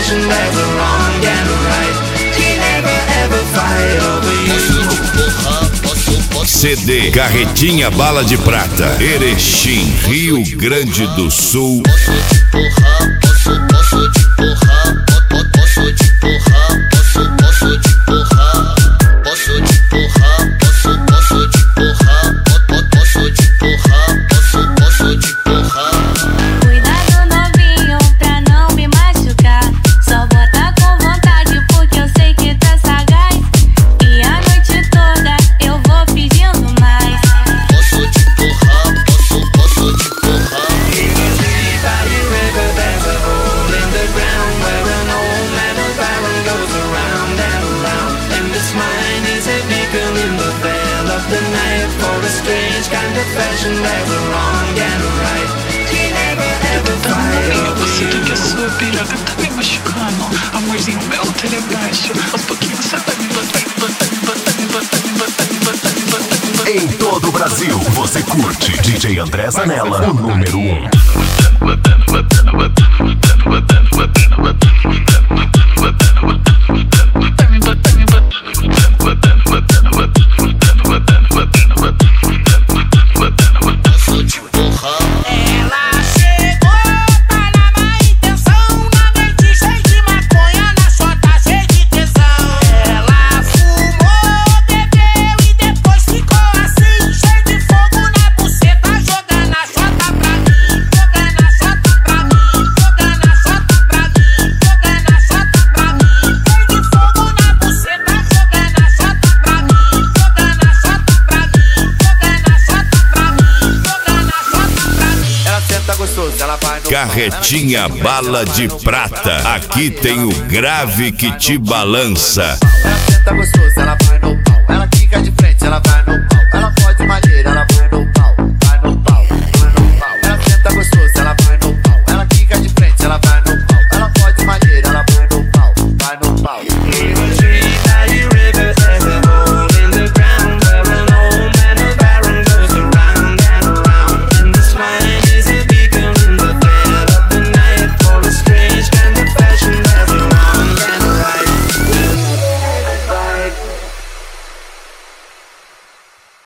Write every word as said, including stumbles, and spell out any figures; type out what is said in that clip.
confession, there's a wrong and a right. We never ever fight over you. C D Carretinha Bala de Prata, Erechim, Rio Grande do Sul. Posso te empurrar, posso, posso te empurrar, posso te empurrar, posso, posso te empurrar, posso te empurrar, posso, posso te empurrar, posso te empurrar, posso, posso te empurrar. Cuidado novinho pra não me machucar, só bota com vontade porque eu sei que tá sagaz, e a noite toda eu vou pedindo mais. Posso te empurrar, posso, posso te empurrar. The night for a strange kind of fashion, there's a wrong and a right. We never ever fight over Você you. tem que a sua piroca tá me machucando. Amorzinho meu, telebaixo. Aos pouquinhos você tá me botando, botando, botando, botando, botando, botando, botando, botando. Em todo o Brasil, você curte D J André Zanella, o número um. Botando, botando, botando, botando, botando, botando, botando, botando, botando, botando, botando, botando, botando, botando, botando. Posso te empurrar. Ela chegou, tá na má intenção, na noite cheia de maconha, na chota cheia de tesão. Ela fumou, bebeu e depois ficou assim, cheio de fogo na buceta, jogando a chota pra mim, jogando a chota pra mim, jogando a chota pra mim, jogando a chota pra mim, cheio de fogo na buceta, jogando a chota pra mim, jogando a chota pra mim, jogando a chota pra mim, jogando a chota pra mim. Ela senta gostoso, ela vai no Carretinha Bala de Prata, aqui tem o grave que te balança. Ela senta gostoso, ela vai no pau. Ela fica de frente, ela vai no pau. Ela pode malhar.